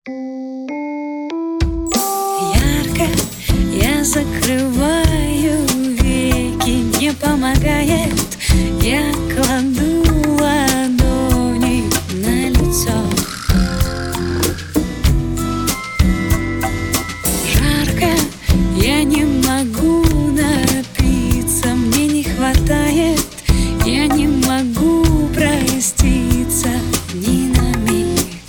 Ярко я закрываю веки, не помогает. Я кладу ладони на лицо. Жарко, я не могу напиться, мне не хватает. Я не могу проститься ни на миг.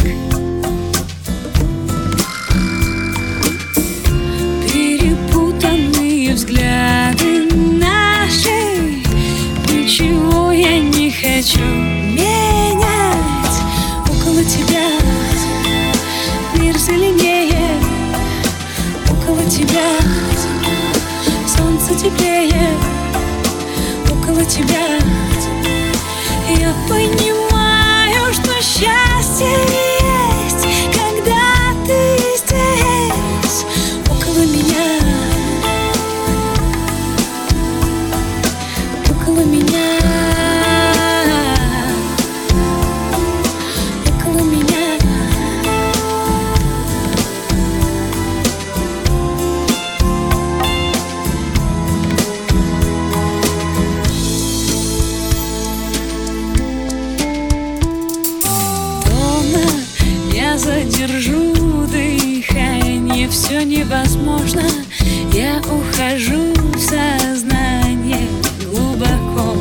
Перепутанные взгляды наши, ничего я не хочу менять. Около тебя мир зеленее, около тебя солнце теплее, около тебя я понимаю, что счастье есть, когда ты здесь, около меня, около меня, около меня. Я задержу дыхание, все невозможно. Я ухожу в сознание глубоко.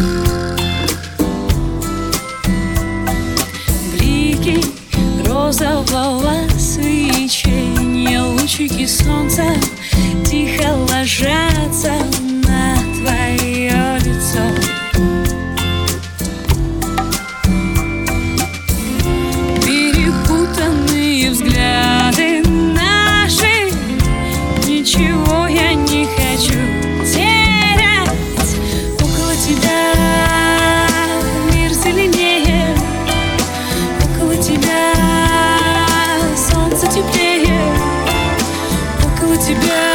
Блики розового свечения, лучики солнца тихо ложатся на твое лицо. Взгляды наши, ничего я не хочу терять. Около тебя мир зеленее, около тебя солнце теплее, около тебя